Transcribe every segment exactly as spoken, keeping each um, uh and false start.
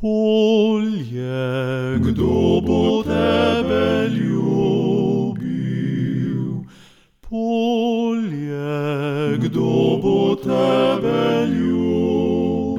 Polje, kdo bo tebe ljubil? Polje, kdo bo tebe ljubil?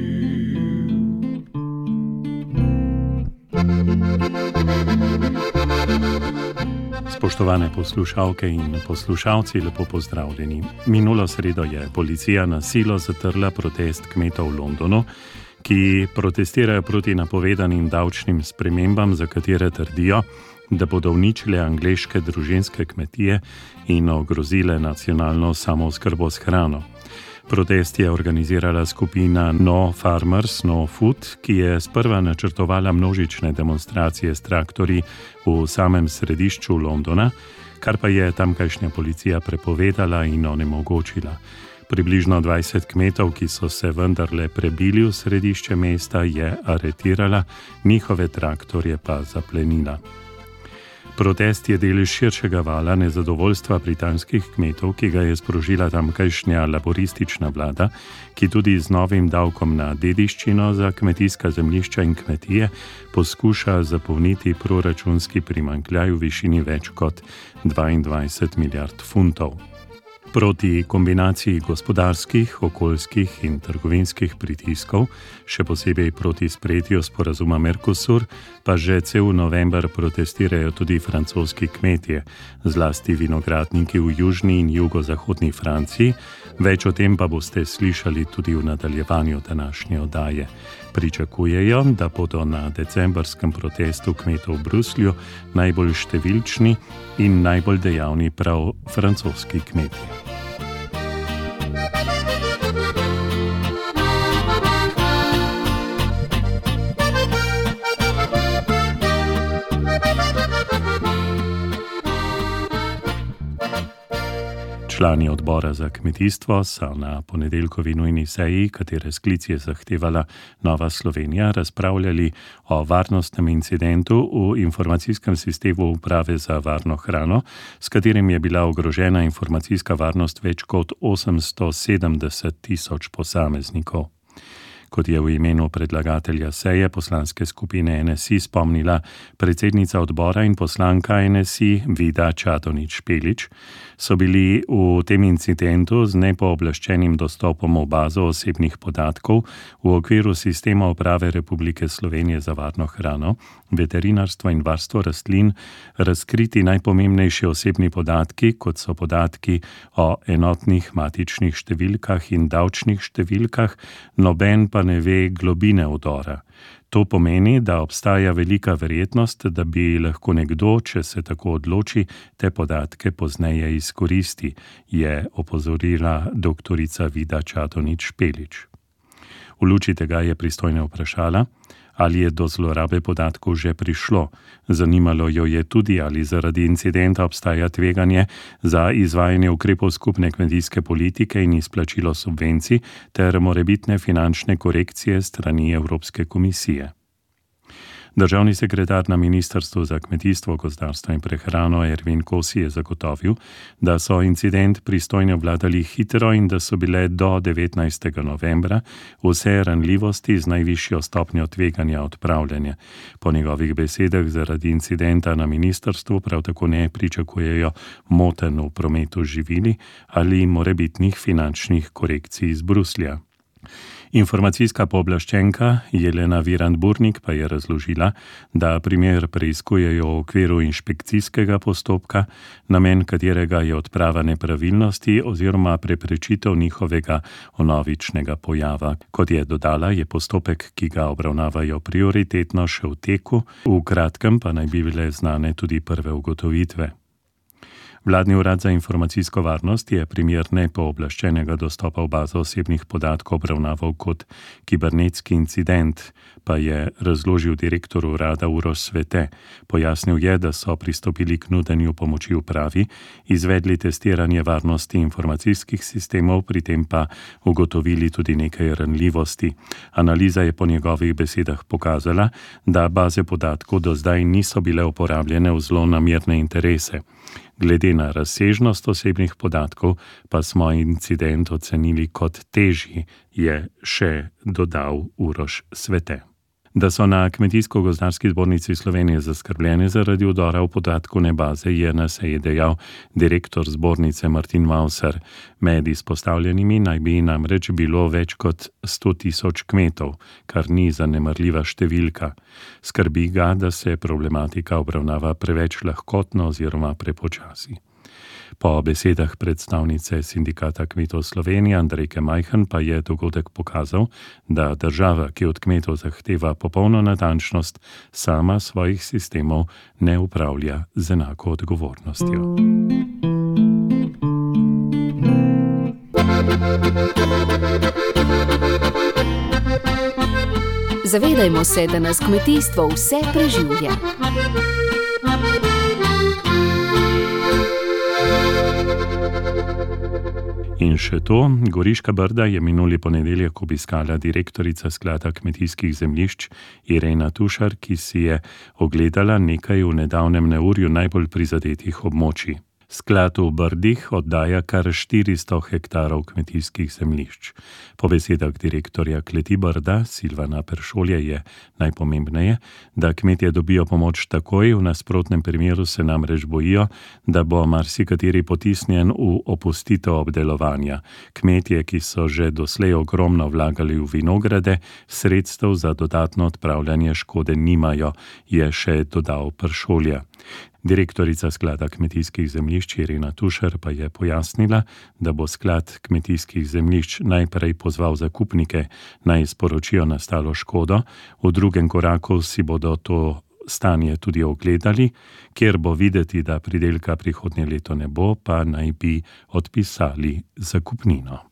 Spoštovane poslušalke in poslušalci, lepo pozdravljeni. Minulo sredo je policija na silo zatrla protest kmetov v Londonu, ki protestirajo proti napovedanim davčnim spremembam, za katere trdijo, da bodo uničile angleške družinske kmetije in ogrozile nacionalno samooskrbo s hrano. Protest je organizirala skupina No Farmers, No Food, ki je sprva načrtovala množične demonstracije s traktorji v samem središču Londona, kar pa je tamkajšnja policija prepovedala in onemogočila. Približno dvajset kmetov, ki so se vendarle prebili v središče mesta, je aretirala, njihove traktorje pa zaplenila. Protest je del širšega vala nezadovoljstva britanskih kmetov, ki ga je sprožila tamkajšnja laboristična vlada, ki tudi z novim davkom na dediščino za kmetijska zemljišča in kmetije poskuša zapolniti proračunski primanjkljaj v višini več kot dvaindvajset milijard funtov. Proti kombinaciji gospodarskih, okoljskih in trgovinskih pritiskov, še posebej proti sprejetju sporazuma Mercosur, pa že cel november protestirajo tudi francoski kmetje, zlasti vinogradniki v južni in jugozahodni Franciji. Več o tem pa boste slišali tudi v nadaljevanju današnje oddaje. Pričakujejo, da bodo na decembrskem protestu kmetov v Bruslju najbolj številčni in najbolj dejavni prav francoski kmetje. Člani odbora za kmetijstvo so na ponedeljkovi nujni seji, katere sklic je zahtevala Nova Slovenija, razpravljali o varnostnem incidentu v informacijskem sistemu Uprave za varno hrano, s katerim je bila ogrožena informacijska varnost več kot osemsto sedemdeset tisoč posameznikov. Kot je v imenu predlagatelja seje poslanske skupine N S I spomnila predsednica odbora in poslanka N S I Vida Čadonič Špelič, so bili v tem incidentu z nepooblaščenim dostopom v bazo osebnih podatkov v okviru sistema Uprave Republike Slovenije za varno hrano, veterinarstvo in varstvo rastlin razkriti najpomembnejši osebni podatki, kot so podatki o enotnih matičnih številkah in davčnih številkah, noben pa ne ve globine vdora. To pomeni, da obstaja velika verjetnost, da bi lahko nekdo, če se tako odloči, te podatke pozneje izkoristi, je opozorila doktorica Vida Čadonič Špelič. V luči tega je pristojne vprašala, ali je do zlorabe podatkov že prišlo. Zanimalo jo je tudi, ali zaradi incidenta obstaja tveganje za izvajanje ukrepov skupne kmetijske politike in izplačilo subvencij ter morebitne finančne korekcije strani Evropske komisije. Državni sekretar na Ministrstvu za kmetijstvo, gozdarstvo in prehrano Ervin Kosi je zagotovil, da so incident pristojni obvladali hitro in da so bile do devetnajstega novembra vse ranljivosti z najvišjo stopnjo tveganja odpravljene. Po njegovih besedah zaradi incidenta na ministrstvu prav tako ne pričakujejo motenj v prometu živili ali morebitnih finančnih korekcij iz Bruslja. Informacijska pooblaščenka Jelena Virant-Burnik pa je razložila, da primer preiskujejo v okviru inšpekcijskega postopka, namen katerega je odprava nepravilnosti oziroma preprečitev njihovega vnovičnega pojava. Kot je dodala, je postopek, ki ga obravnavajo prioritetno, še v teku, v kratkem pa naj bi bile znane tudi prve ugotovitve. Vladni urad za informacijsko varnost je primer nepooblaščenega dostopa v bazo osebnih podatkov obravnaval kot kibernetski incident, pa je razložil direktor urada Uroš Svete. Pojasnil je, da so pristopili k nudenju pomoči upravi, izvedli testiranje varnosti informacijskih sistemov, pri tem pa ugotovili tudi nekaj ranljivosti. Analiza je po njegovih besedah pokazala, da baze podatkov do zdaj niso bile uporabljene v zlonamerne interese. Glede na razsežnost osebnih podatkov pa smo incident ocenili kot težji, je še dodal Uroš Svete. Da so na Kmetijsko-gozdarski zbornici Slovenije zaskrbljeni zaradi vdora v podatkovne baze, je na seji dejal direktor zbornice Martin Mauser. Med izpostavljenimi naj bi namreč bilo več kot sto tisoč kmetov, kar ni zanemarljiva številka. Skrbi ga, da se problematika obravnava preveč lahkotno oziroma prepočasi. Po besedah predstavnice Sindikata kmetov Slovenije Andrejke Majhen pa je dogodek pokazal, da država, ki od kmetov zahteva popolno natančnost, sama svojih sistemov ne upravlja z enako odgovornostjo. Zavedajmo se, da nas kmetijstvo vse preživlja. In še to, Goriška Brda je minuli ponedeljek obiskala direktorica Sklada kmetijskih zemljišč Irena Tušar, ki si je ogledala nekaj v nedavnem neurju najbolj prizadetih območij. Sklad v Brdih oddaja kar štiristo hektarov kmetijskih zemljišč. Po besedah direktorja kleti Brda, Silvana Peršolje, je najpomembneje, da kmetje dobijo pomoč takoj, v nasprotnem primeru se namreč bojijo, da bo marsikateri potisnjen v opustitev obdelovanja. Kmetje, ki so že doslej ogromno vlagali v vinograde, sredstev za dodatno odpravljanje škode nimajo, je še dodal Peršolje. Direktorica Sklada kmetijskih zemljišč Irena Tušar pa je pojasnila, da bo Sklad kmetijskih zemljišč najprej pozval zakupnike, naj sporočijo nastalo škodo, v drugem koraku si bodo to stanje tudi ogledali, kjer bo videti, da pridelka prihodnje leto ne bo, pa naj bi odpisali zakupnino.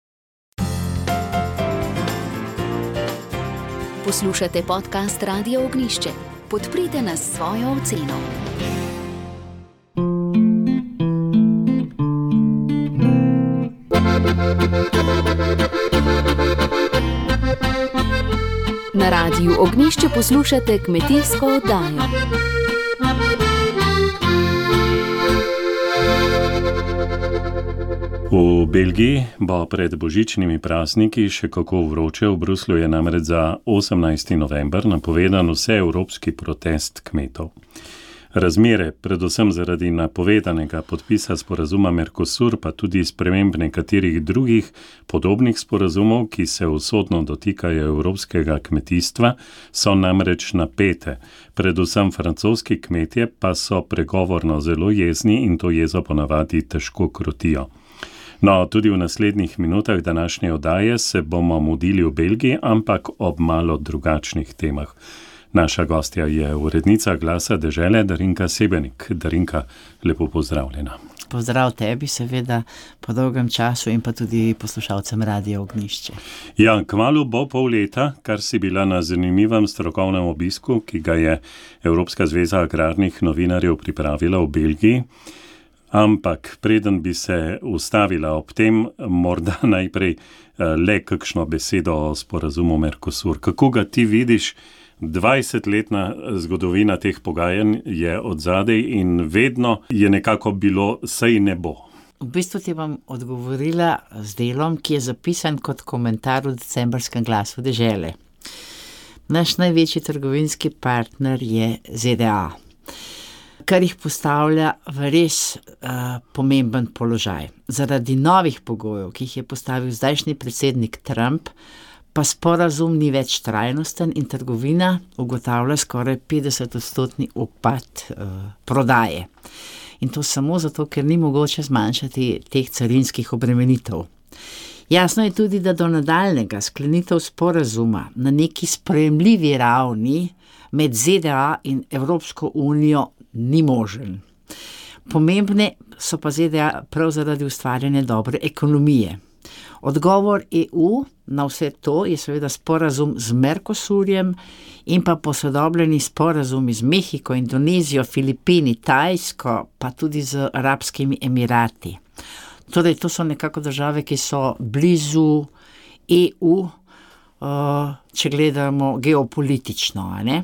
Poslušate podcast Radia Ognjišče. Podprite nas s svojo oceno. Na Radiu Ognjišče poslušate kmetijsko oddajo. V Belgiji bo pred božičnimi prazniki še kako vroče. V Bruslju je namreč za osemnajsti november napovedan vseevropski protest kmetov. Razmere, predvsem zaradi napovedanega podpisa sporazuma Mercosur, pa tudi sprememb nekaterih drugih podobnih sporazumov, ki se usodno dotikajo evropskega kmetijstva, so namreč napete. Predvsem francoski kmetje pa so pregovorno zelo jezni in to jezo ponavadi težko krotijo. No, tudi v naslednjih minutah današnje oddaje se bomo mudili v Belgiji, ampak ob malo drugačnih temah. Naša gostja je urednica Glasa dežele Darinka Sebenik. Darinka, lepo pozdravljena. Pozdrav tebi, seveda, po dolgem času in pa tudi poslušalcem Radia Ognjišče. Ja, kmalu bo pol leta, kar si bila na zanimivem strokovnem obisku, ki ga je Evropska zveza agrarnih novinarjev pripravila v Belgiji. Ampak preden bi se ustavila ob tem, morda najprej le kakšno besedo o sporazumu Mercosur. Kako ga ti vidiš? dvajsetletna zgodovina teh pogajanj je odzadej in vedno je nekako bilo saj ne bo. V bistvu ti bom odgovorila z delom, ki je zapisan kot komentar v decembrskem Glasu dežele. Naš največji trgovinski partner je Z D A, kar jih postavlja v res uh, pomemben položaj. Zaradi novih pogojev, ki jih je postavil zdajšnji predsednik Trump, pa sporazum ni več trajnosten in trgovina ugotavlja skoraj petdeset odstotni upad uh, prodaje. In to samo zato, ker ni mogoče zmanjšati teh carinskih obremenitev. Jasno je tudi, da do nadaljnega sklenitev sporazuma na neki sprejemljivi ravni med Z D A in Evropsko unijo ni možen. Pomembne so pa Z D A prav zaradi ustvarjanja dobre ekonomije. Odgovor E U na vse to je seveda sporazum z Mercosurjem in pa posodobljeni sporazumi z Mehiko, Indonezijo, Filipini, Tajsko, pa tudi z Arabskimi Emirati. Torej, to so nekako države, ki so blizu E U, uh, če gledamo geopolitično, ne?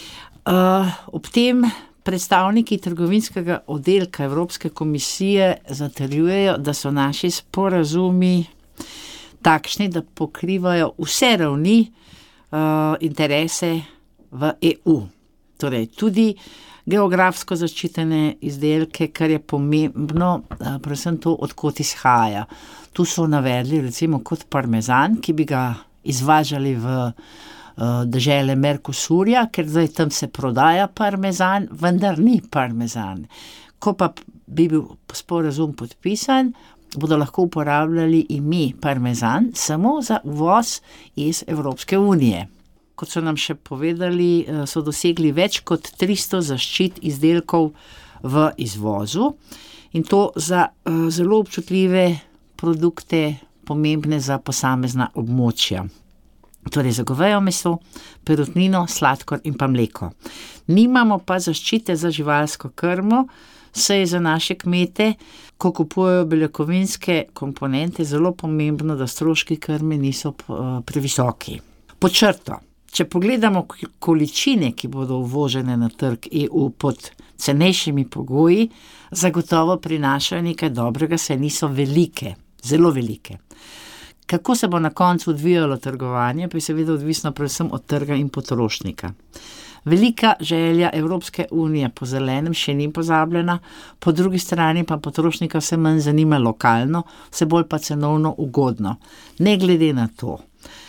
Uh, ob tem predstavniki trgovinskega oddelka Evropske komisije zatrjujejo, da so naši sporazumi takšni, da pokrivajo vse ravni uh, interese v E U. Torej, tudi geografsko zaščitene izdelke, kar je pomembno, uh, predvsem to, odkot izhaja. Tu so navedli recimo kot parmezan, ki bi ga izvažali v uh, dežele Mercosurja, ker zdaj tam se prodaja parmezan, vendar ni parmezan. Ko pa bi bil sporazum podpisan, bodo lahko uporabljali ime parmezan samo za uvoz iz Evropske unije. Kot so nam še povedali, so dosegli več kot tristo zaščit izdelkov v izvozu in to za uh, zelo občutljive produkte, pomembne za posamezna območja. Torej za govejo meso, perutnino, sladkor in pa mleko. Nimamo pa zaščite za živalsko krmo, saj je za naše kmete, ko kupujejo beljakovinske komponente, zelo pomembno, da stroški krme niso uh, previsoki. Pod črto. Če pogledamo količine, ki bodo uvožene na trg E U pod cenejšimi pogoji, zagotovo prinašajo nekaj dobrega, saj niso velike, zelo velike. Kako se bo na koncu odvijalo trgovanje, pa je seveda odvisno predvsem od trga in potrošnika. Velika želja Evropske unije po zelenem še ni pozabljena, po drugi strani pa potrošnika vse manj zanima lokalno, vse bolj pa cenovno ugodno. Ne glede na to,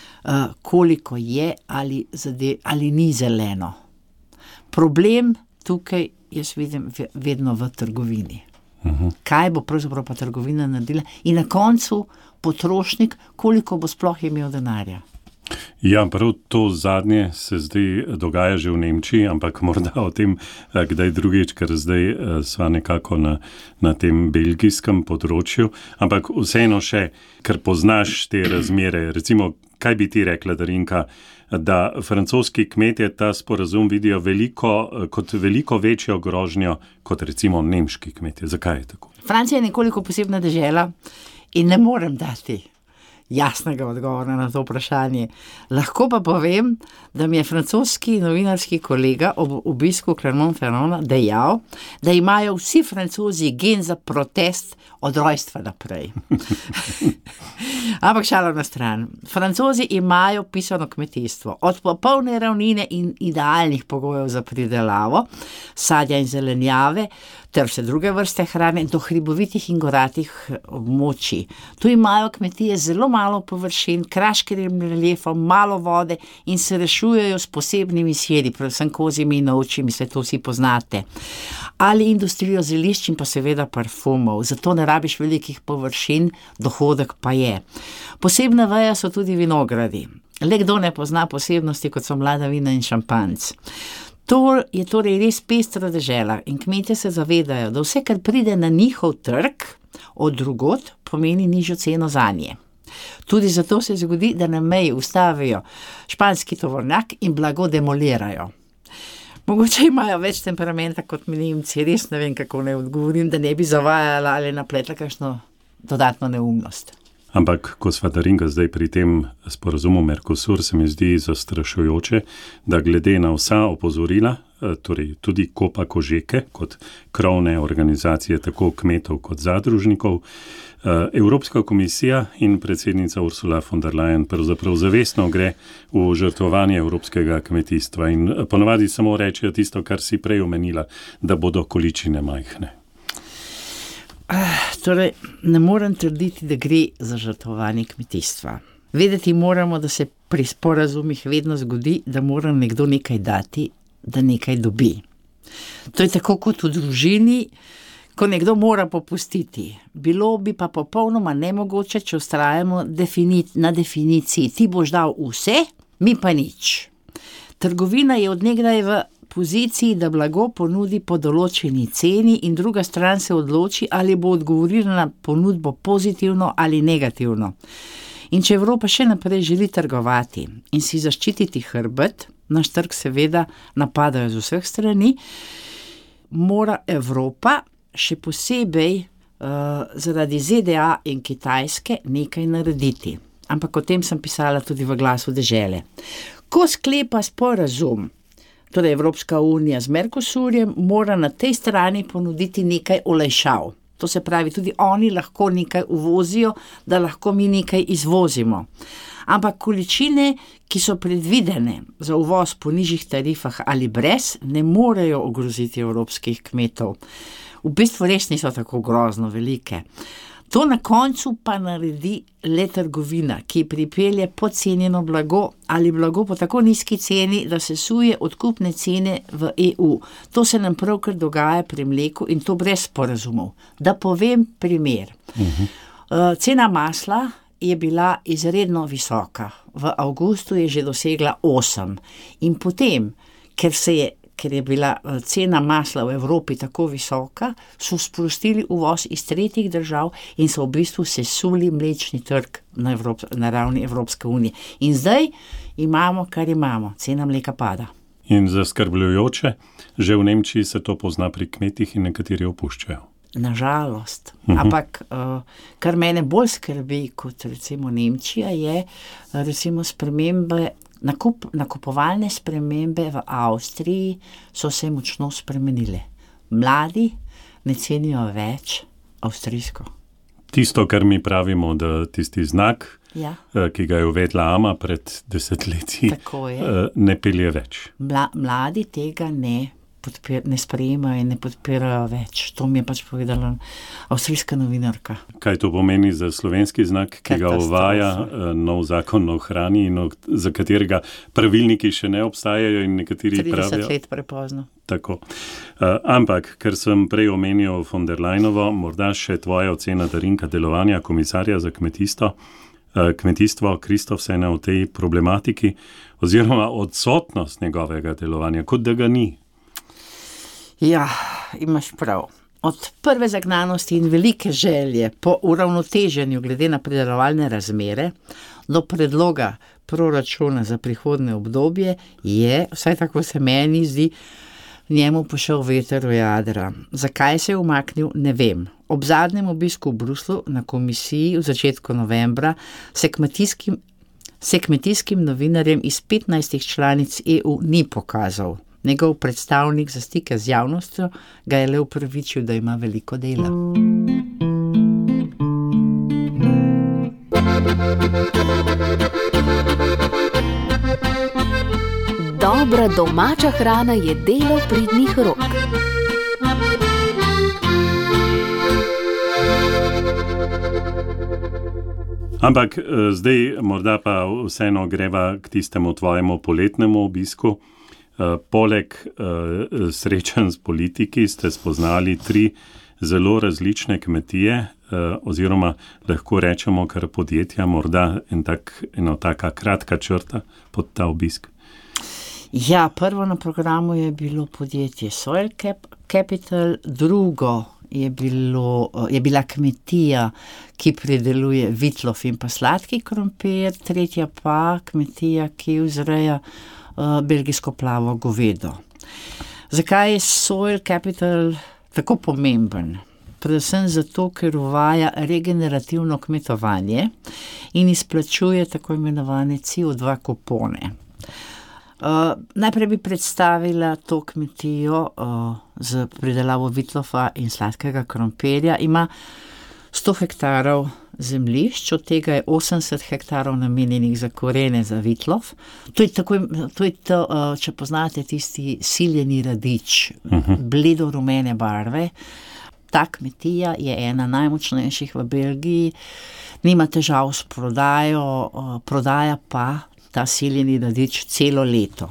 koliko je ali, zade, ali ni zeleno. Problem tukaj jaz vidim vedno v trgovini. Uh-huh. Kaj bo pravzaprav pa trgovina naredila in na koncu potrošnik, koliko bo sploh imel denarja. Ja, prav to zadnje se zdaj dogaja že v Nemčiji, ampak morda o tem kdaj drugič, ker zdaj sva nekako na, na tem belgijskem področju, ampak vseeno še, ker poznaš te razmere, recimo, kaj bi ti rekla, Darinka, da francoski kmetje ta sporazum vidijo veliko, kot veliko večjo grožnjo kot recimo nemški kmetje. Zakaj je tako? Francija je nekoliko posebna dežela in ne morem dati jasnega odgovora na to vprašanje. Lahko pa povem, da mi je francoski novinarski kolega ob obisku Clermont-Ferrand dejal, da imajo vsi Francozi gen za protest od rojstva naprej. Ampak šalo na stran. Francozi imajo pisano kmetijstvo. Od popolne ravnine in idealnih pogojev za pridelavo, sadja in zelenjave, ter vse druge vrste hrane, do hribovitih in goratih območij. Tu imajo kmetije zelo malo površin, kraškim reljefom, malo vode in se rešujejo s posebnimi sjedi, predvsem kozjimi in ovčjimi, vse to vsi poznate. Ali industrijo zelišč in pa seveda parfumov, zato ne rabiš velikih površin, dohodek pa je. Posebna veja so tudi vinogradi. Le kdo ne pozna posebnosti, kot so mlada vina in šampanjc. To je torej res pestra dežela in kmetje se zavedajo, da vse, kar pride na njihov trg, od drugod pomeni nižjo ceno zanje. Tudi zato se zgodi, da na meji ustavijo španski tovornjak in blago demolirajo. Mogoče imajo več temperamenta kot mi Nemci, res ne vem, kako ne odgovorim, da ne bi zavajala ali napletla kakšno dodatno neumnost. Ampak, ko sva Darinka zdaj pri tem sporazumu Mercosur, se mi zdi zastrašujoče, da glede na vsa opozorila, torej tudi Copa Cogeca, kot krovne organizacije tako kmetov kot zadružnikov, Evropska komisija in predsednica Ursula von der Leyen pravzaprav zavestno gre v žrtvovanje evropskega kmetijstva in ponovadi samo rečejo tisto, kar si prej omenila, da bodo količine majhne. Torej, ne morem trditi, da gre za žrtvovanje kmetijstva. Vedeti moramo, da se pri sporazumih vedno zgodi, da mora nekdo nekaj dati, da nekaj dobi. To je tako kot v družini, ko nekdo mora popustiti. Bilo bi pa popolnoma nemogoče, če vztrajamo defini- na definiciji. Ti boš dal vse, mi pa nič. Trgovina je od nekdaj v poziciji, da blago ponudi po določeni ceni in druga stran se odloči, ali bo odgovorila na ponudbo pozitivno ali negativno. In če Evropa še naprej želi trgovati in si zaščititi hrbet, naš trg seveda napadajo z vseh strani, mora Evropa še posebej uh, zaradi Z D A in Kitajske nekaj narediti. Ampak o tem sem pisala tudi v Glasu dežele. Ko sklepa sporazum, torej Evropska unija z Mercosurjem, mora na tej strani ponuditi nekaj olajšav. To se pravi, tudi oni lahko nekaj uvozijo, da lahko mi nekaj izvozimo. ampak količine, ki so predvidene za uvoz po nižjih tarifah ali brez, ne morejo ogroziti evropskih kmetov. V bistvu res niso tako grozno velike. To na koncu pa naredi le trgovina, ki pripelje podcenjeno blago ali blago po tako nizki ceni, da se suje odkupne cene v E U. To se nam pravkar dogaja pri mleku in to brez sporazumov. Da povem primer. Uh-huh. Cena masla je bila izredno visoka. V avgustu je že dosegla osem. In potem, ker se je ker je bila cena masla v Evropi tako visoka, so sprostili uvoz iz tretjih držav in so v bistvu sesuli mlečni trg na, Evrop, na ravni Evropske unije. In zdaj imamo, kar imamo, cena mleka pada. In zaskrbljujoče, že v Nemčiji se to pozna pri kmetih in nekateri opuščajo. Nažalost. Uh-huh. Ampak, kar mene bolj skrbi kot recimo Nemčija, je recimo spremembe Nakup, nakupovalne spremembe v Avstriji so se močno spremenile. Mladi ne cenijo več avstrijsko. Tisto, kar mi pravimo, da tisti znak, ja. ki ga je uvedla Ama pred desetletji, ne pelje več. Mla, mladi tega ne, podpir, ne sprejemajo in ne podpirajo več. To mi je pač povedala avstrijska novinarka. Kaj to pomeni za slovenski znak, ki ga uvaja nov zakon o hrani in za katerega pravilniki še ne obstajajo in nekateri pravijo? trideset let prepozno. Tako. Uh, ampak, ker sem prej omenil von der Leyenovo, morda še tvoja ocena darinka delovanja komisarja za kmetijstvo, uh, kmetijstvo Kristofsena v tej problematiki oziroma odsotnost njegovega delovanja, kot da ga ni. Ja, imaš prav. Od prve zagnanosti in velike želje po uravnoteženju glede na pridelovalne razmere do predloga proračuna za prihodnje obdobje je, vsaj tako se meni zdi, njemu pošel veter v jadra. Zakaj se je umaknil, ne vem. Ob zadnjem obisku v Bruslu na komisiji v začetku novembra se kmetijskim, se kmetijskim novinarjem iz petnajstih članic E U ni pokazal. Njegov predstavnik za stike z javnostjo ga je le upravičil, da ima veliko dela. Dobra domača hrana je delo pridnih rok. Ampak zdaj morda pa vseeno greva k tistemu tvojemu poletnemu obisku. Uh, poleg uh, srečanj s politiki ste spoznali tri zelo različne kmetije uh, oziroma lahko rečemo kar podjetja, morda en tak, eno taka kratka črta pod ta obisk. Ja, prvo na programu je bilo podjetje Soil Capital, drugo je, bilo, je bila kmetija, ki prideluje vitlov in pa sladki krompir, tretja pa kmetija, ki vzreja belgijsko plavo govedo. Zakaj je Soil Capital tako pomemben? Predvsem zato, ker uvaja regenerativno kmetovanje in izplačuje tako imenovane C O dva kupone. Uh, najprej bi predstavila to kmetijo uh, z pridelavo vitlova in sladkega krompirja. Ima sto hektarov zemljišč, od tega je osemdeset hektarov namenjenih za korene za vitlov. To je tako, to je to, če poznate tisti siljeni radič, uh-huh. bledo rumene barve. Ta kmetija je ena najmočnejših v Belgiji, nima težav s prodajo, prodaja pa ta siljeni radič celo leto.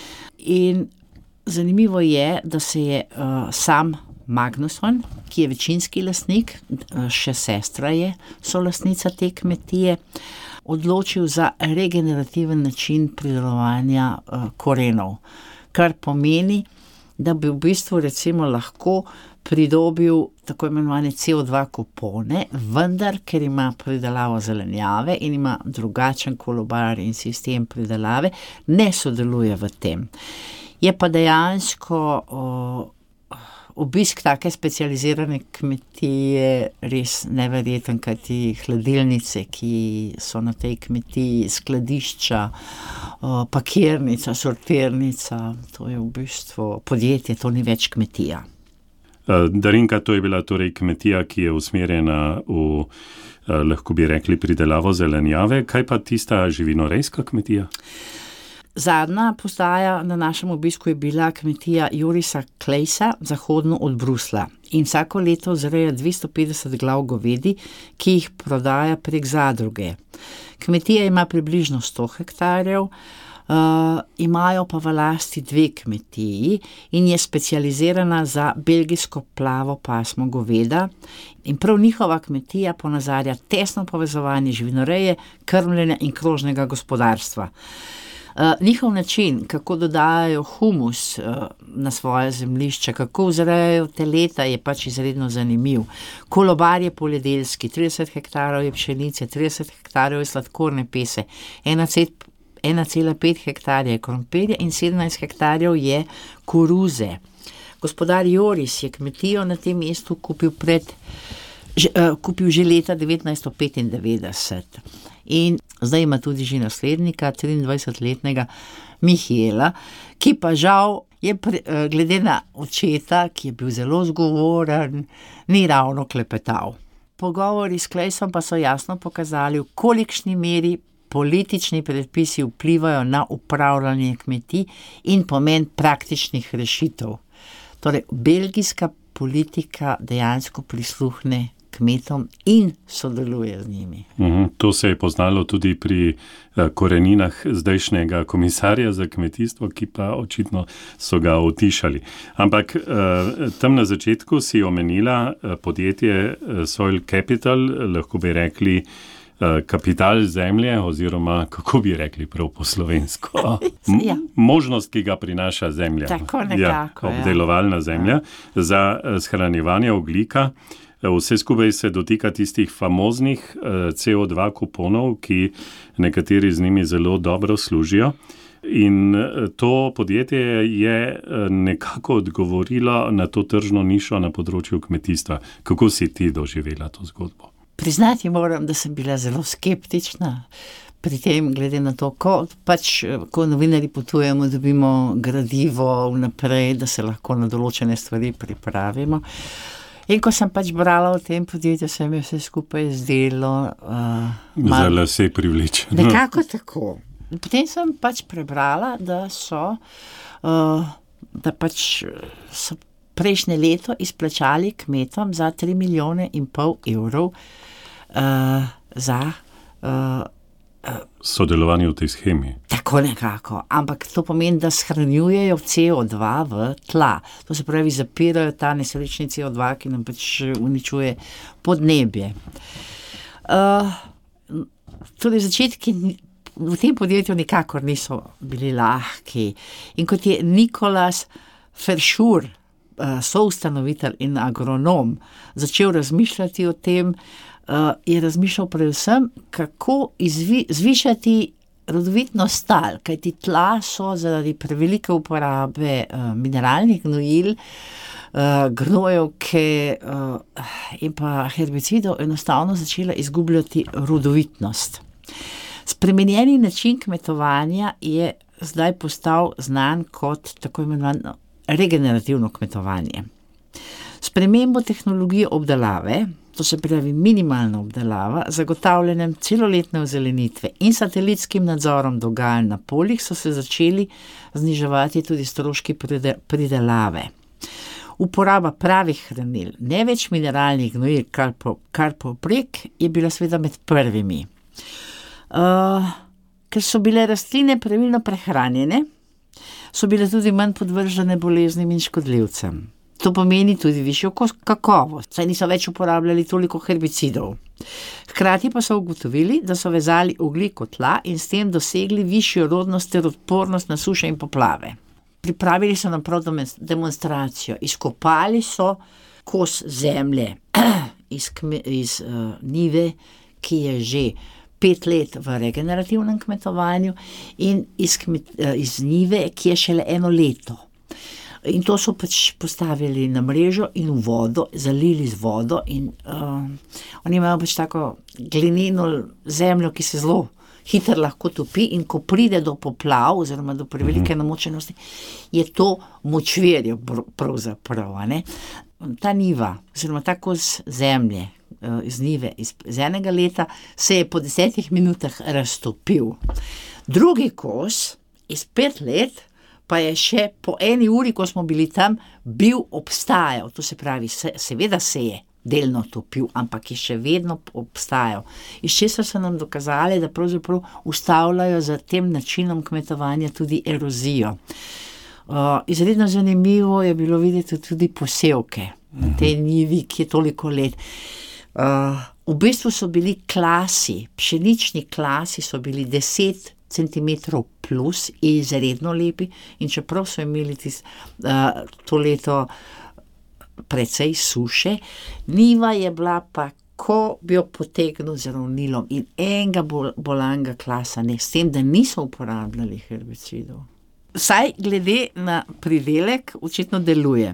In zanimivo je, da se je uh, sam Magnusson, ki je večinski lastnik, še sestra je solastnica te kmetije, odločil za regenerativen način pridelovanja uh, korenov, kar pomeni, da bi v bistvu recimo lahko pridobil tako imenovane C O dva kupone, vendar, ker ima pridelavo zelenjave in ima drugačen kolobar in sistem pridelave, ne sodeluje v tem. Je pa dejansko uh, obisk take specializirane kmetije res neverjeten, kajti hladilnice, ki so na tej kmetiji, skladišča, pakirnica, sortirnica, to je v bistvu podjetje, to ni več kmetija. Darinka, to je bila torej kmetija, ki je usmerjena v, lahko bi rekli, pridelavo zelenjave. Kaj pa tista živinorejska kmetija? Zadnja postaja na našem obisku je bila kmetija Jorisa Klejsa, zahodno od Brusla. In vsako leto zreja dvesto petdeset glav govedi, ki jih prodaja prek zadruge. Kmetija ima približno sto hektarjev, Uh, imajo pa v lasti dve kmetiji in je specializirana za belgijsko plavo pasmo goveda in prav njihova kmetija ponazarja tesno povezovanje živinoreje, krmljenja in krožnega gospodarstva. Uh, njihov način, kako dodajajo humus uh, na svoje zemljišče, kako vzrejajo teleta, je pač izredno zanimiv. Kolobar je poljedelski, trideset hektarov je pšenice, trideset hektarov je sladkorne pese, ena cela pet hektarja je krompirja in sedemnajst hektarjev je koruze. Gospodar Joris je kmetijo na tem mestu kupil, pred, že, uh, kupil že leta devetnajststo petindevetdeset in zdaj ima tudi že naslednika, triindvajsetletnega Mihaela, ki pa žal je pre, uh, glede na očeta, ki je bil zelo zgovoren, ni ravno klepetal. Pogovori s Klejsom pa so jasno pokazali, v kolikšni meri politični predpisi vplivajo na upravljanje kmetij in pomen praktičnih rešitev. Torej, belgijska politika dejansko prisluhne kmetom in sodeluje z njimi. Uhum, to se je poznalo tudi pri uh, koreninah zdajšnjega komisarja za kmetijstvo, ki pa očitno so ga utišali. Ampak uh, tam na začetku si omenila uh, podjetje uh, Soil Capital, lahko bi rekli kapital zemlje, oziroma kako bi rekli prav po slovensko, M- ja. možnost, ki ga prinaša zemlja. Tako nekako, ja, obdelovalna zemlja ja. za shranjevanje ogljika. Vse skupaj se dotika tistih famoznih C O dva kuponov, ki nekateri z njimi zelo dobro služijo. In to podjetje je nekako odgovorilo na to tržno nišo na področju kmetijstva. Kako si ti doživela to zgodbo? Priznati moram, da sem bila zelo skeptična pri tem, glede na to, ko pač, ko novinari potujemo, dobimo gradivo vnaprej, da se lahko na določene stvari pripravimo. In ko sem pač brala o tem podjetju, se mi vse skupaj zdelo uh, za lase privlečeno. Nekako tako. Potem sem pač prebrala, da so, uh, da pač so prejšnje leto izplačali kmetom za tri milijone in pol evrov uh, za uh, uh, sodelovanje v tej shemi. Tako nekako, ampak to pomeni, da shranjujejo C O dva v tla. To se pravi, zapirajo ta nesrečni C O dva, ki nam pač uničuje podnebje. Uh, tudi začetki v tem podjetju nikakor niso bili lahki. In kot je Nikolas Feršur, soustanovitelj in agronom, začel razmišljati o tem, uh, je razmišljal predvsem, kako izvi, zvišati rodovitnost tal, kajti tla so zaradi prevelike uporabe uh, mineralnih gnojil, uh, gnojevke uh, in pa herbicidov enostavno začela izgubljati rodovitnost. Spremenjeni način kmetovanja je zdaj postal znan kot tako imenovano regenerativno kmetovanje. Spremembo tehnologije obdelave, to se pravi minimalna obdelava, zagotavljanjem celoletne ozelenitve in satelitskim nadzorom dogajanj na poljih so se začeli zniževati tudi stroški pridelave. Uporaba pravih hranil, ne več mineralnih gnojil, kar, po, kar poprek, je bila seveda med prvimi. Uh, ker so bile rastline pravilno prehranjene, so bile tudi manj podvržene boleznim in škodljivcem. To pomeni tudi višjo kakovost, saj niso več uporabljali toliko herbicidov. Hkrati pa so ugotovili, da so vezali ogljik v tla in s tem dosegli višjo rodnost ter odpornost na suše in poplave. Pripravili so nam prav demonstracijo. Izkopali so kos zemlje iz, kme, iz uh, njive, ki je že pet let v regenerativnem kmetovanju in iz, kmet, iz njive, ki je šele eno leto. In to so pač postavili na mrežo in v vodo, zalili z vodo in uh, oni imajo pač tako glineno zemljo, ki se zelo hitro lahko topi in ko pride do poplav oziroma do prevelike namočenosti, je to močvirje pravzaprav, a ne. Ta njiva oziroma ta kos zemlje iz njive iz, iz enega leta se je po desetih minutah raztopil. Drugi kos iz pet let pa je še po eni uri, ko smo bili tam, bil obstajal. To se pravi, se, seveda se je delno topil, ampak je še vedno obstajal. Iz česar so nam dokazali, da pravzaprav ustavljajo za tem načinom kmetovanja tudi erozijo. Uh, izredno zanimivo je bilo videti tudi posevke na tej njivi, ki je toliko let. Uh, v bistvu so bili klasi, pšenični klasi so bili deset centimetrov plus, izredno lepi, in čeprav so imeli tis, uh, to leto precej suše, njiva je bila pa, ko bi jo potegnil z ravnilom in enega bol, bolanga klasa, ne, s tem, da niso uporabljali herbicidov. Vsaj glede na pridelek očitno deluje.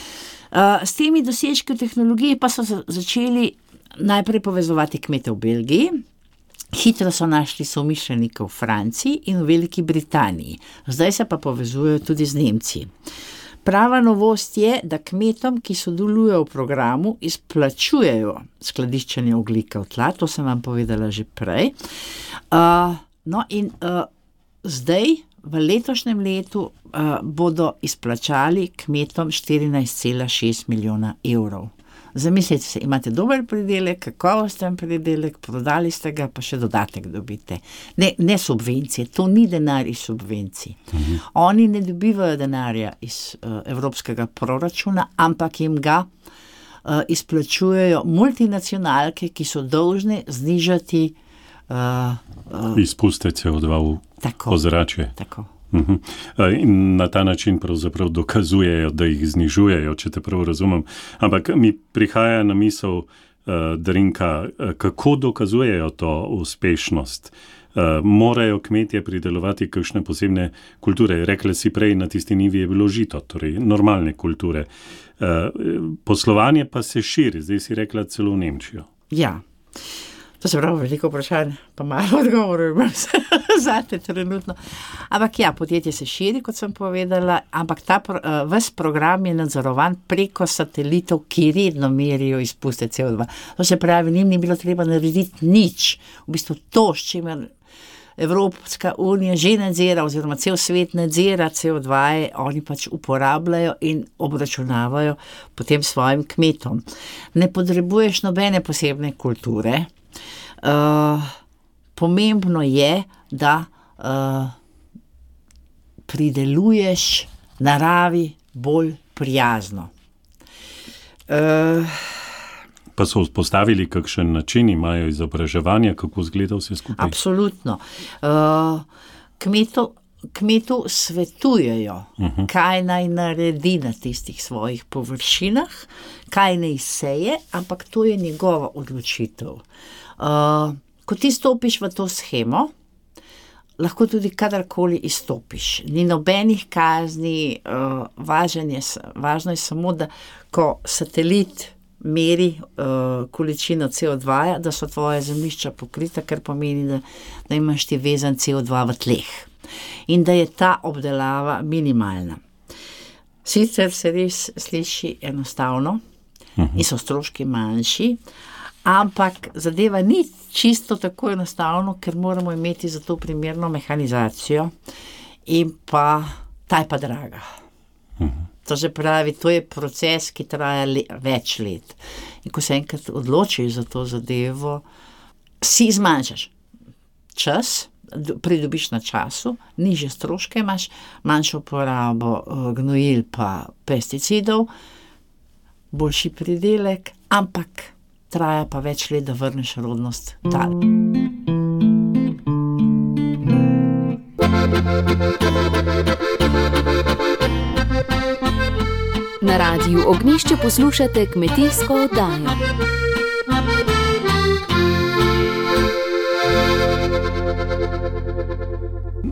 Uh, s temi dosežki v tehnologiji pa so začeli najprej povezovati kmete v Belgiji. Hitro so našli somišljenike v Franciji in v Veliki Britaniji. Zdaj se pa povezujejo tudi z Nemci. Prava novost je, da kmetom, ki sodelujejo v programu, izplačujejo skladiščenje ogljika v tla, to sem vam povedala že prej. Uh, no in uh, zdaj, v letošnjem letu, uh, bodo izplačali kmetom štirinajst cela šest milijona evrov. Zamislite se, imate dober pridelek, kakovosten pridelek, prodali ste ga, pa še dodatek dobite. Ne, ne subvencije, to ni denar iz subvencij. Mhm. Oni ne dobivajo denarja iz uh, evropskega proračuna, ampak jim ga uh, izplačujejo multinacionalke, ki so dolžne znižati uh, uh, izpuste C O dva v tako, ozračje. Tako. Uh-huh. In na ta način pravzaprav dokazujejo, da jih znižujejo, če te prav razumem. Ampak mi prihaja na misel, uh, Darinka, uh, kako dokazujejo to uspešnost? Uh, morajo kmetje pridelovati kakšne posebne kulture? Rekla si prej, na tisti nivi je bilo žito, torej normalne kulture. Uh, poslovanje pa se širi, zdaj si rekla celo v Nemčijo. Ja. To se pravi veliko vprašanj, pa malo odgovorov imam zate trenutno. Ampak ja, podjetje se širi, kot sem povedala, ampak ta uh, ves program je nadzorovan preko satelitov, ki redno merijo izpuste C O dva. To se pravi, njim ni bilo treba narediti nič. V bistvu to, s čimer Evropska unija že nadzira, oziroma cel svet nadzira C O dva, oni pač uporabljajo in obračunavajo potem svojim kmetom. Ne potrebuješ nobene posebne kulture. Uh, pomembno je, da uh, prideluješ naravi bolj prijazno. Uh, pa so vzpostavili kakšen način, imajo izobraževanja, kako izgleda vse skupaj? Absolutno. Uh, kmetu, kmetu svetujejo, uh-huh. kaj naj naredi na tistih svojih površinah, kaj naj seje, ampak to je njegova odločitev. Uh, ko ti stopiš v to shemo, lahko tudi kadarkoli izstopiš. Ni nobenih kazni, uh, je, važno je samo, da ko satelit meri uh, količino C O dva, da so tvoje zemljišča pokrita, kar pomeni, da, da imaš ti vezan C O dva v tleh in da je ta obdelava minimalna. Sicer se res sliši enostavno uh-huh. in so stroški manjši, ampak zadeva ni čisto tako enostavno, ker moramo imeti za to primerno mehanizacijo in pa ta je pa draga. Uh-huh. To se pravi, to je proces, ki traja le, več let. In ko se enkrat odločiš za to zadevo, si zmanjšaš čas, pridobiš na času, nižje stroške imaš, manjšo porabo uh, gnojil pa pesticidov, boljši pridelek, ampak traja pa več let, da vrneš rodnost tal. Na Radiu Ognjišče poslušate kmetijsko oddajo.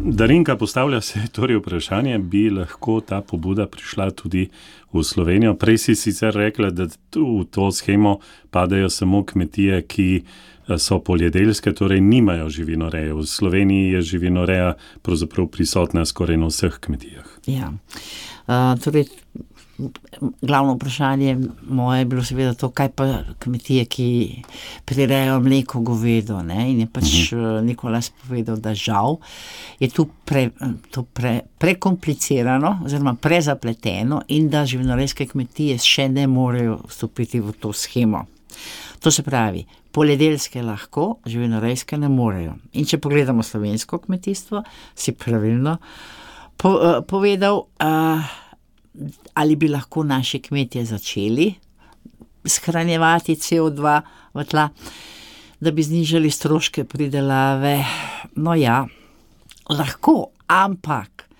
Darinka postavlja se torej vprašanje, bi lahko ta pobuda prišla tudi v Slovenijo. Prej si sicer rekla, da v to shemo padajo samo kmetije, ki so poljedelske, torej nimajo živinoreje. V Sloveniji je živinoreja pravzaprav prisotna skoraj na vseh kmetijah. Ja, uh, torej glavno vprašanje moje je bilo seveda to, kaj pa kmetije, ki prirejajo mleko, govedo, ne? In je pač uh-huh. Nikolaj povedal, da žal je tu pre, to pre, prekomplicirano oziroma prezapleteno in da živinorejske kmetije še ne morejo vstopiti v to shemo. To se pravi, poljedelske lahko, živinorejske ne morejo. In če pogledamo slovensko kmetijstvo, si pravilno po, uh, povedal, uh, ali bi lahko naši kmetje začeli shranjevati C O dva v tla, da bi znižali stroške pridelave. No ja, lahko, ampak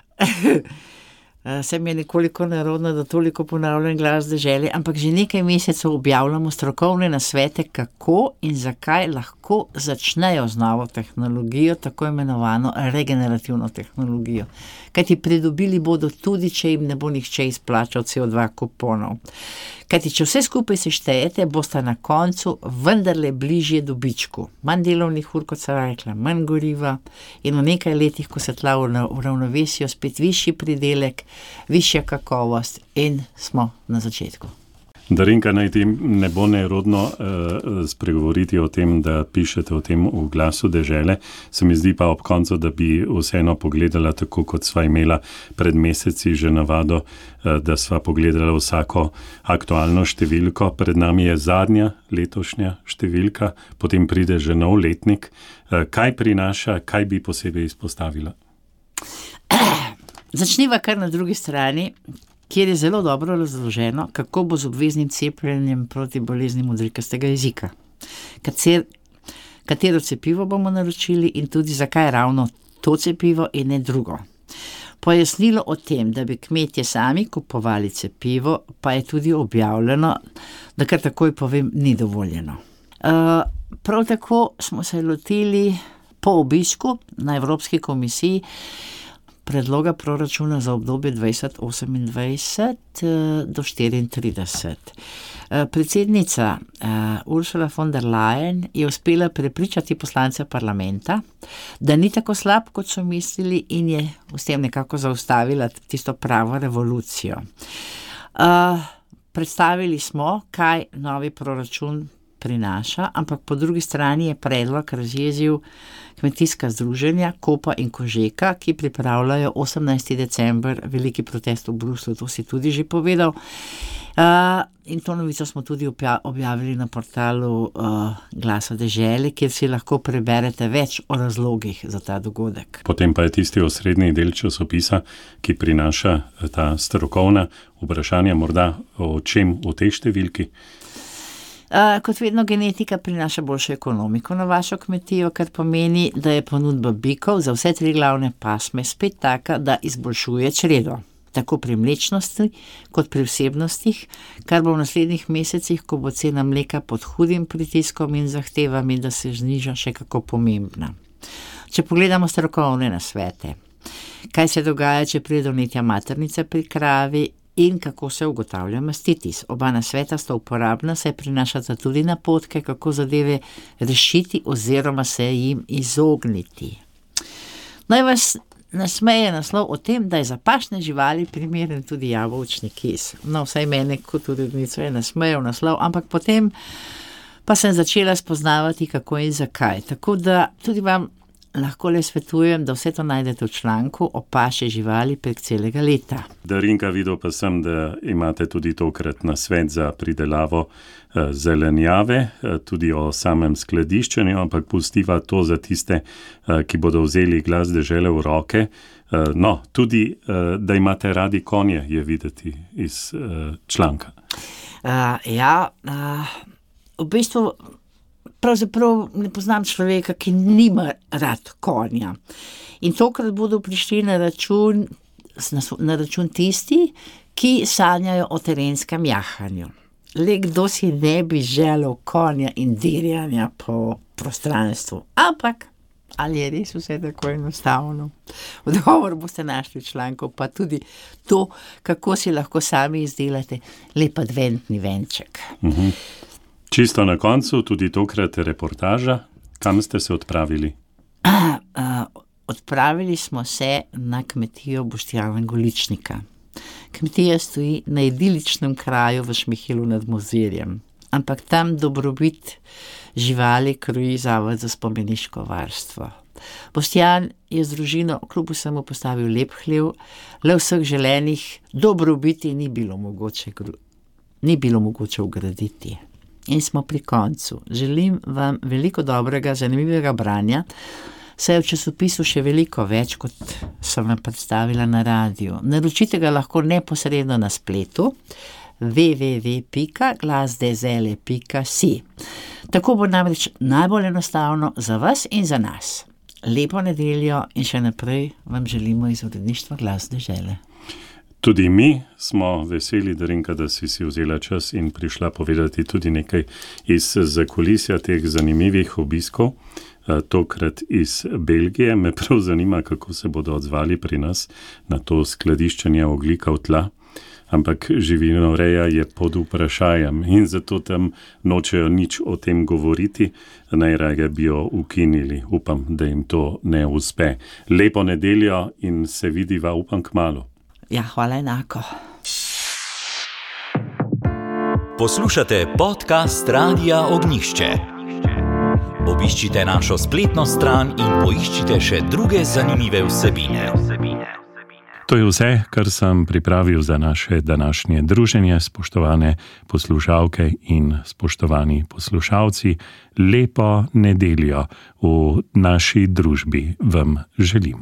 se mi je nekoliko nerodno, da toliko ponavljam Glas dežele, ampak že nekaj mesecev objavljamo strokovne nasvete, kako in zakaj lahko začnejo z novo tehnologijo, tako imenovano regenerativno tehnologijo. Kajti pridobili bodo tudi, če jim ne bo nihče izplačal C O dva kuponov. Kajti če vse skupaj seštejete, boste na koncu vendarle bližje dobičku. Manj delovnih ur, kot sem rekla, manj goriva in v nekaj letih, ko se tla uravnovesijo, spet višji pridelek, višja kakovost in smo na začetku. Darinka, naj ti ne bo nerodno uh, spregovoriti o tem, da pišete o tem v Glasu dežele. Se mi zdi pa ob koncu, da bi vseeno pogledala, tako kot sva imela pred meseci že navado, uh, da sva pogledala vsako aktualno številko. Pred nami je zadnja letošnja številka, potem pride že nov letnik. Uh, kaj prinaša, kaj bi posebej izpostavila? Začniva kar na drugi strani, kjer je zelo dobro razloženo, kako bo z obveznim cepljenjem proti bolezni modrikastega jezika. Kater, katero cepivo bomo naročili in tudi zakaj ravno to cepivo in ne drugo. Pojasnilo o tem, da bi kmetje sami kupovali cepivo, pa je tudi objavljeno, da kar takoj povem, ni dovoljeno. Uh, prav tako smo se lotili po obisku na Evropski komisiji predloga proračuna za obdobje dvajset osemindvajset do štiriintrideset. Predsednica Ursula von der Leyen je uspela prepričati poslance parlamenta, da ni tako slab, kot so mislili, in je s tem nekako zaustavila tisto pravo revolucijo. Predstavili smo, kaj novi proračun prinaša, ampak po drugi strani je predlog razjezil kmetijska združenja Kopa in Kožeka, ki pripravljajo osemnajstega decembra veliki protest v Bruslju, to si tudi že povedal. Uh, in to novico smo tudi objavili na portalu uh, Glasa dežele, kjer si lahko preberete več o razlogih za ta dogodek. Potem pa je tisti osrednji del časopisa, ki prinaša ta strokovna vprašanja, morda o čem v tej številki. Uh, kot vedno genetika prinaša boljšo ekonomiko na vašo kmetijo, kar pomeni, da je ponudba bikov za vse tri glavne pasme spet taka, da izboljšuje čredo. Tako pri mlečnosti, kot pri vsebnostih, kar bo v naslednjih mesecih, ko bo cena mleka pod hudim pritiskom in zahtevami, da se zniža, še kako pomembna. Če pogledamo strokovne nasvete, kaj se dogaja, če pride do vnetja maternice pri kravi, in kako se ugotavlja mastitis. Oba nasveta sta uporabna, saj prinašata tudi napotke, kako zadeve rešiti oziroma se jim izogniti. Naj vas nasmeje naslov o tem, da je za pašne živali primeren tudi jabolčni kis. No, vsaj mene kot urednico je nasmejal naslov, ampak potem pa sem začela spoznavati, kako in zakaj. Tako da tudi vam lahko le svetujem, da vse to najdete v članku o paše živali prek celega leta. Darinka, videl pa sem, da imate tudi tokrat nasvet za pridelavo eh, zelenjave, eh, tudi o samem skladiščenju, ampak pustiva to za tiste, eh, ki bodo vzeli Glas dežele v roke. Eh, no, tudi, eh, da imate radi konje, je videti iz eh, članka. Uh, ja, uh, v bistvu pravzaprav ne poznam človeka, ki nima rad konja. In tokrat bodo prišli na račun, na račun tisti, ki sanjajo o terenskem jahanju. Le kdo si ne bi želel konja in dirjanja po prostranstvu. Ampak Ali je res vse tako enostavno? Odgovor boste našli v članku, pa tudi to, kako si lahko sami izdelate lep adventni venček. Mhm. Čisto na koncu, tudi tokrat reportaža. Kam ste se odpravili? A, a, odpravili smo se na kmetijo Boštjana Goličnika. Kmetija stoji na idiličnem kraju v Šmihilu nad Mozirjem, ampak tam dobrobit živali kroji Zavod za spomeniško varstvo. Boštjan je z družino kljub vsemu postavil lep hlev, le vseh želenih dobrobiti ni bilo mogoče, ni bilo mogoče ugraditi. In smo pri koncu. Želim vam veliko dobrega, zanimivega branja, saj je v časopisu še veliko več, kot sem vam predstavila na radiju. Naročite ga lahko neposredno na spletu w w w pika glas dzl pika si. Tako bo namreč najbolj enostavno za vas in za nas. Lepo nedeljo in še naprej vam želimo iz uredništva Glas dežele. Tudi mi smo veseli, Darinka, da si si vzela čas in prišla povedati tudi nekaj iz zakulisja teh zanimivih obiskov, tokrat iz Belgije. Me prav zanima, kako se bodo odzvali pri nas na to skladiščenje ogljika v tla, ampak živinoreja je pod vprašajem in zato tam nočejo nič o tem govoriti, najraje bi jo ukinili. Upam, da jim to ne uspe. Lepo nedeljo in se vidiva, upam, kmalu. Ja, hvala enako. Poslušate podcast Radia Ognjišče. Obiščite našo spletno stran in poiščite še druge zanimive vsebine. To je vse, kar sem pripravil za naše današnje druženje, spoštovane poslušalke in spoštovani poslušalci. Lepo nedeljo v naši družbi vam želim.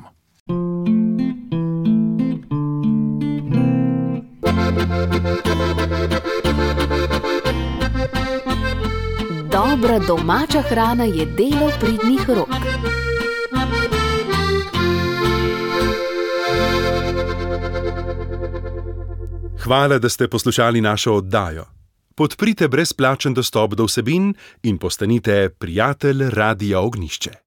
Dobra domača hrana je delo pridnih rok. Hvala, da ste poslušali našo oddajo. Podprite brezplačen dostop do vsebin in postanite prijatelj Radia Ognjišče.